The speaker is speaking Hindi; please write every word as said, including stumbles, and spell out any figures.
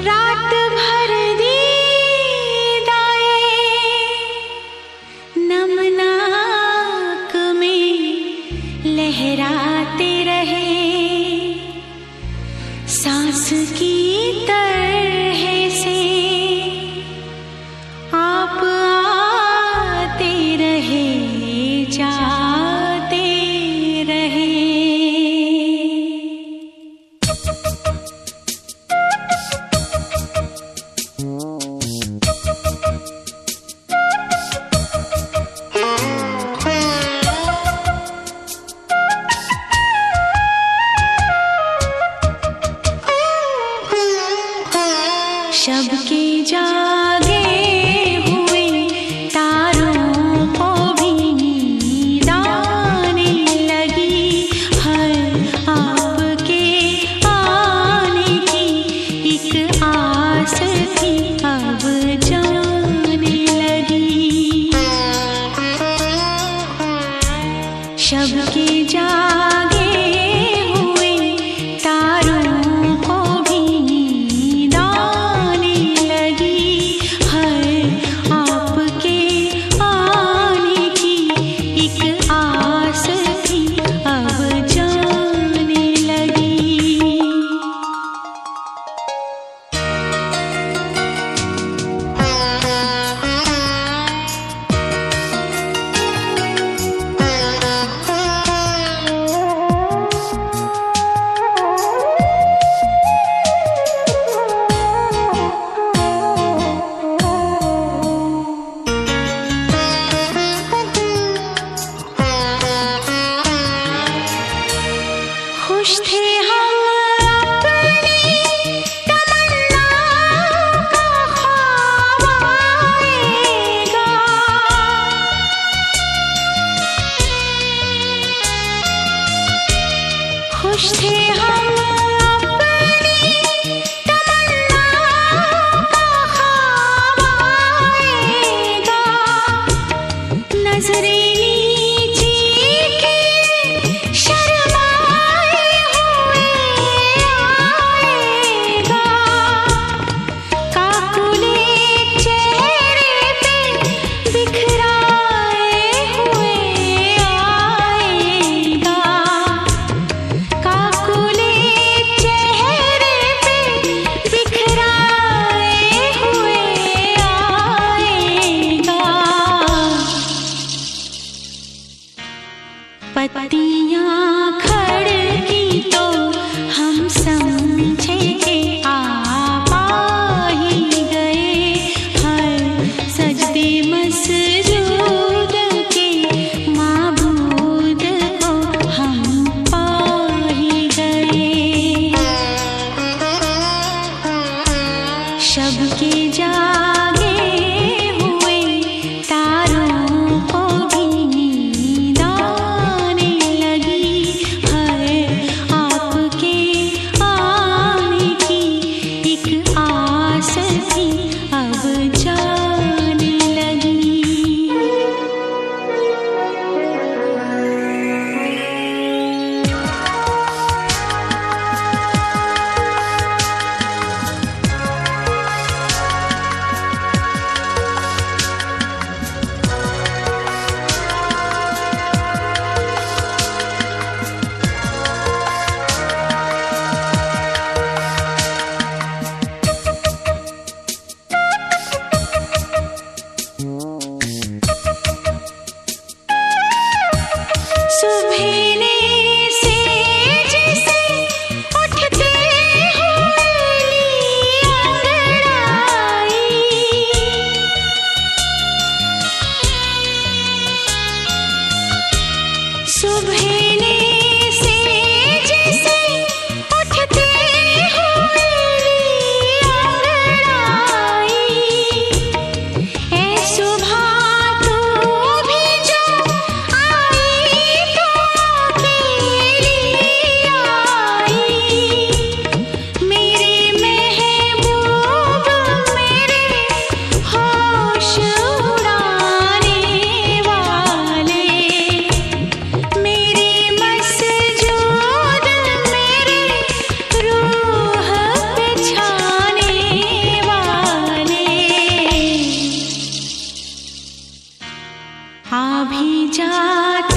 रात भर दीदाए नमनाक में लहराते रहे, सांस की तरह से आप आते रहे, जाते रहे। शब के जागे हुए तारों को भी नींद आने लगी, हर आपके आने की एक आस थी अब जाने लगी। शब के जागे हुए तारों को भी नींद आने लगी, हर आपके आने की एक आस थी अब जाने लगी। खुश थे हम अपनी तमन्ना का ख्वाब आएगा, खुश थे हम अपनी तमन्ना का ख्वाब आएगा, नजरे नीची के शर्माए हुए आएगा, काकुले चेहरे पे बिखराए हुए आएगा, काकुले चेहरे पे बिखराए हुए आएगा। पत्तियां खड़की तो हम समझे कि आप आ ही गए, हर सजदे मसजूद के माबूद को हम पा ही गए। शब के जागे हुए तारों को भी नींद आने लगी, हर आपके आने की एक आस थी अब जाने लगी। सुबेरे से जैसे उठते हुए अंगड़ाई, सुबेरे से जैसे उठते हुए अंगड़ाई, ऐ सुबह तू भी जो आई तो अकेली आई, मेरे महबूब मेरे होश उड़ाने वाले, मेरे जाता